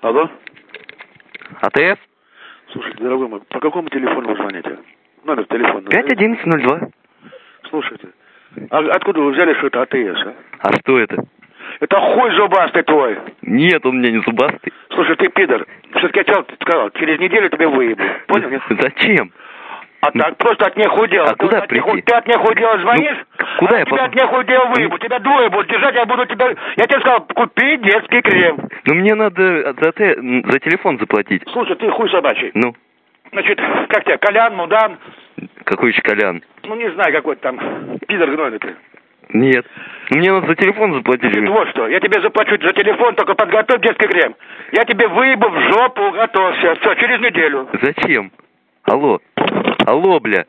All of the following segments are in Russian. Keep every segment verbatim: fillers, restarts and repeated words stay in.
Алло? АТС? Слушайте, дорогой мой, по какому телефону вы звоните? Номер телефона. пять одиннадцать ноль два. Слушайте, а откуда вы взяли, что это АТС, а? А что это? Это хуй зубастый твой. Нет, он у меня не зубастый. Слушай, ты пидор, все-таки я тебе сказал, через неделю тебе выебу. Понял, нет? Зачем? А ну, так просто от нехуй дела. А куда ты прийти? От, ты от нехуй дела звонишь, ну, куда а я тебя потом? от нехуй дела выебу. Тебя двое будут держать, я буду тебя... Я тебе сказал, купи детский крем. Ну мне надо за, те... за телефон заплатить. Слушай, ты хуй собачий. Ну? Значит, как тебя, Колян, Мудан? Какой еще Колян? Ну не знаю, какой там, пидор гнойный ты. Нет. Мне надо за телефон заплатить. Значит, вот что, я тебе заплачу за телефон, только подготовь детский крем. Я тебе выебу в жопу, готовься. Все, через неделю. Зачем? Алло. Алло, бля.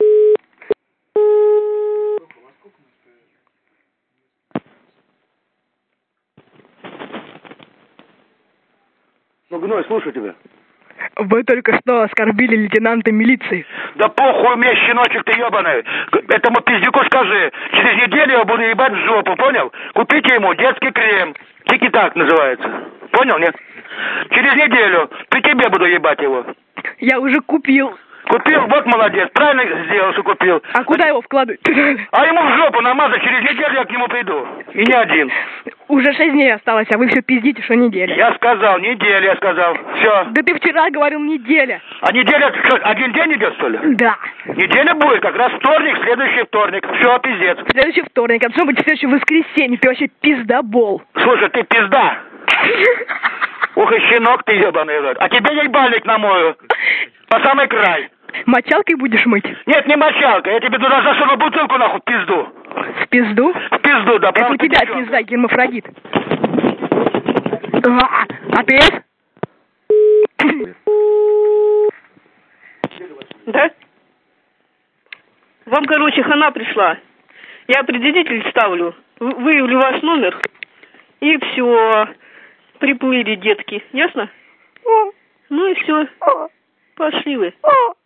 Ну, Гной, слушай тебя. Вы только что оскорбили лейтенанта милиции. Да похуй мне, щеночек ты ебаный. Этому пиздюку скажи. Через неделю я буду ебать в жопу, понял? Купите ему детский крем. Тики-так называется. Понял, нет? Через неделю при тебе буду ебать его. Я уже купил. Купил? Вот молодец. Правильно сделал, что купил. А куда его вкладывать? А ему в жопу намазать. Через неделю я к нему приду. И не один. Уже шесть дней осталось, а вы все пиздите, что неделя. Я сказал, неделя, я сказал. Все. Да ты вчера говорил неделя. А неделя, что, один день идет, что ли? Да. Неделя будет, как раз вторник, следующий вторник. Все, пиздец. Следующий вторник, а должно быть следующее воскресенье. Ты вообще пиздобол. Слушай, ты пизда. Ух и щенок ты ебаный. А тебе ебальник намою. По самый край. Мочалкой будешь мыть? Нет, не мочалка. Я тебе туда засуну бутылку нахуй в пизду. В пизду? В пизду, да. Это у тебя пизда, гермафродит. А, АТС? Да? Вам, короче, хана пришла. Я определитель ставлю, выявлю ваш номер, и все. Приплыли детки. Ясно? Ну и все. Пошли вы.